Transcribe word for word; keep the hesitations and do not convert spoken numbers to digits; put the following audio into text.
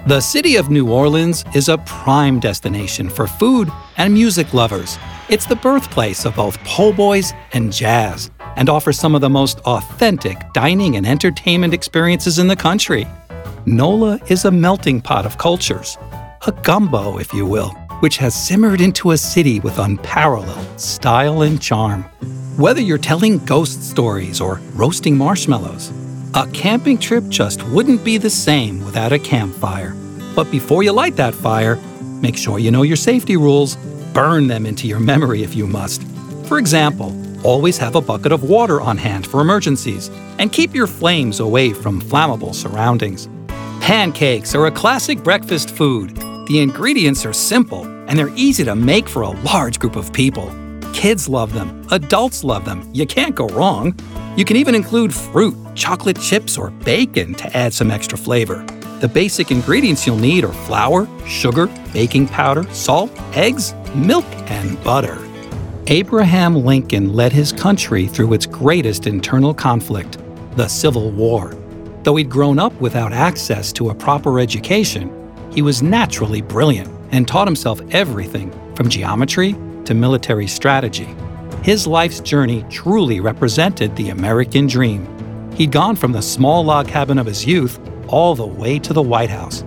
The city of New Orleans is a prime destination for food and music lovers. It's the birthplace of both po' boys and jazz, and offers some of the most authentic dining and entertainment experiences in the country. NOLA is a melting pot of cultures, a gumbo, if you will, which has simmered into a city with unparalleled style and charm. Whether you're telling ghost stories or roasting marshmallows, a camping trip just wouldn't be the same without a campfire. But before you light that fire, make sure you know your safety rules. Burn them into your memory if you must. For example, always have a bucket of water on hand for emergencies, and keep your flames away from flammable surroundings. Pancakes are a classic breakfast food. The ingredients are simple, and they're easy to make for a large group of people. Kids love them, adults love them, you can't go wrong. You can even include fruit, chocolate chips, or bacon to add some extra flavor. The basic ingredients you'll need are flour, sugar, baking powder, salt, eggs, milk, and butter. Abraham Lincoln led his country through its greatest internal conflict, the Civil War. Though he'd grown up without access to a proper education, he was naturally brilliant and taught himself everything from geometry to military strategy. His life's journey truly represented the American dream. He'd gone from the small log cabin of his youth all the way to the White House,